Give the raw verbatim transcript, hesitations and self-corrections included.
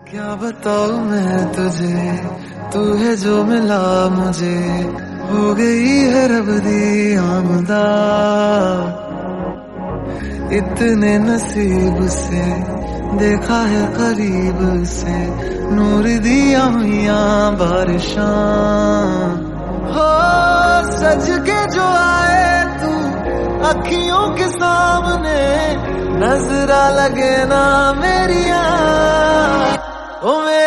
क्या बताऊं मैं तुझे, तू है जो मिला मुझे, हो गई है रब दी आमदा। इतने नसीब से देखा है करीब से, नूर दिया हुआ बारिशां। हो सज के जो आए तू अखियों के सामने, नजरा लगे ना मेरिया ओ मेरे